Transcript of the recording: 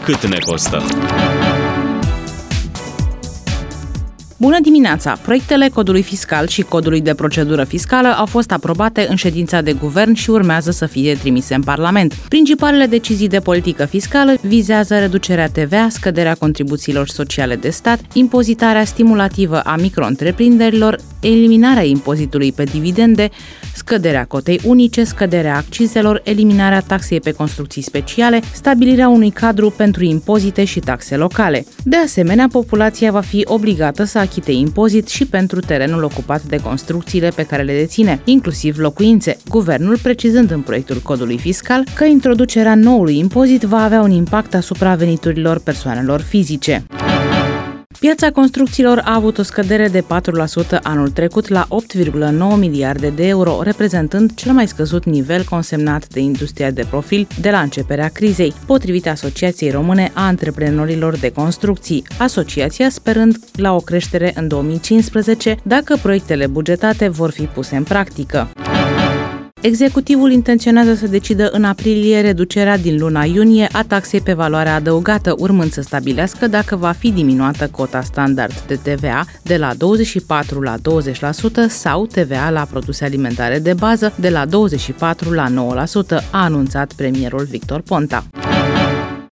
Cât ne costă? Bună dimineața! Proiectele Codului Fiscal și Codului de Procedură Fiscală au fost aprobate în ședința de guvern și urmează să fie trimise în Parlament. Principalele decizii de politică fiscală vizează reducerea TVA, scăderea contribuțiilor sociale de stat, impozitarea stimulativă a micro-întreprinderilor, eliminarea impozitului pe dividende, scăderea cotei unice, scăderea accizelor, eliminarea taxei pe construcții speciale, stabilirea unui cadru pentru impozite și taxe locale. De asemenea, populația va fi obligată să achite impozit și pentru terenul ocupat de construcțiile pe care le deține, inclusiv locuințe, guvernul precizând în proiectul codului fiscal că introducerea noului impozit va avea un impact asupra veniturilor persoanelor fizice. Piața construcțiilor a avut o scădere de 4% anul trecut la 8,9 miliarde de euro, reprezentând cel mai scăzut nivel consemnat de industria de profil de la începerea crizei, potrivit Asociației Române a Antreprenorilor de Construcții, asociația sperând la o creștere în 2015 dacă proiectele bugetate vor fi puse în practică. Executivul intenționează să decidă în aprilie reducerea din luna iunie a taxei pe valoare adăugată, urmând să stabilească dacă va fi diminuată cota standard de TVA de la 24 la 20% sau TVA la produse alimentare de bază de la 24 la 9%, a anunțat premierul Victor Ponta.